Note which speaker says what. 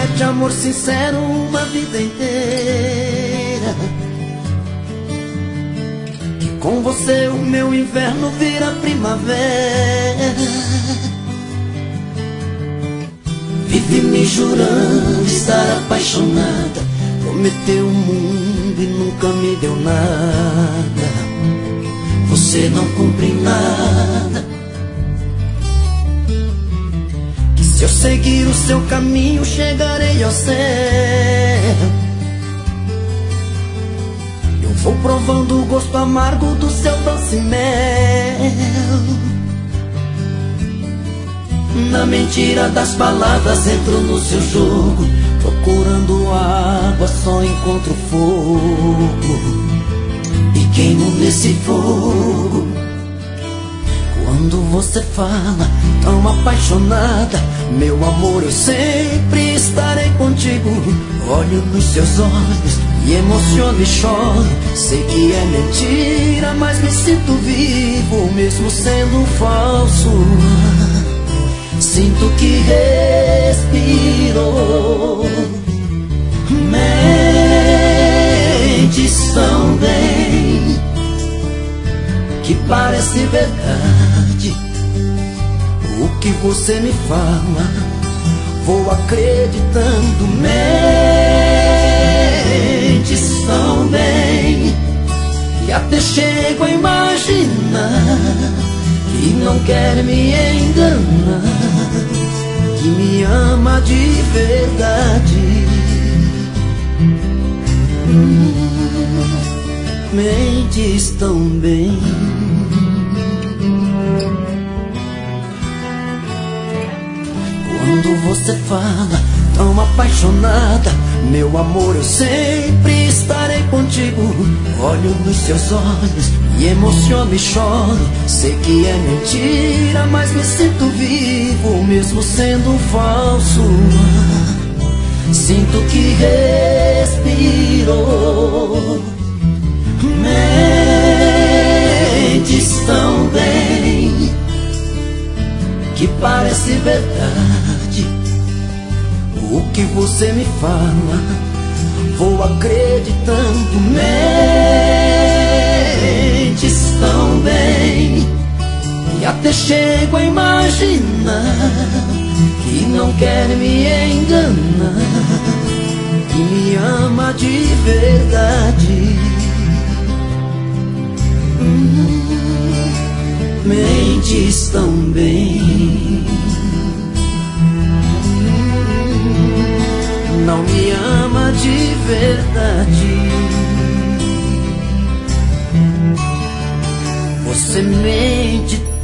Speaker 1: promete amor sincero uma vida inteira, que com você o meu inverno vira primavera. Vive me jurando estar apaixonada, prometeu o mundo e nunca me deu nada. Você não cumpre nada. Que se eu seguir o seu caminho chegarei ao céu. Eu vou provando o gosto amargo do seu doce mel. Na mentira das palavras entro no seu jogo, procurando água só encontro fogo, e queimo nesse fogo. Quando você fala tão apaixonada, meu amor, eu sempre estarei contigo. Olho nos seus olhos e emociono e choro. Sei que é mentira, mas me sinto vivo, mesmo sendo falso. Sinto que respiro. Mentes tão bem que parece verdade. O que você me fala, vou acreditando. Mentes tão bem que até chego a imaginar que não quer me enganar, que me ama de verdade. Mentes tão bem. Quando você fala tão apaixonada, meu amor, eu sempre estarei contigo. Olho nos seus olhos e emociono e choro. Sei que é mentira, mas me sinto vivo, mesmo sendo falso. Sinto que respiro. Mentes tão bem que parece verdade. O que você me fala, vou acreditando. Mentes tão bem e até chego a imaginar que não quer me enganar, que me ama de verdade. Mentes tão bem. Não me ama de verdade. Você mente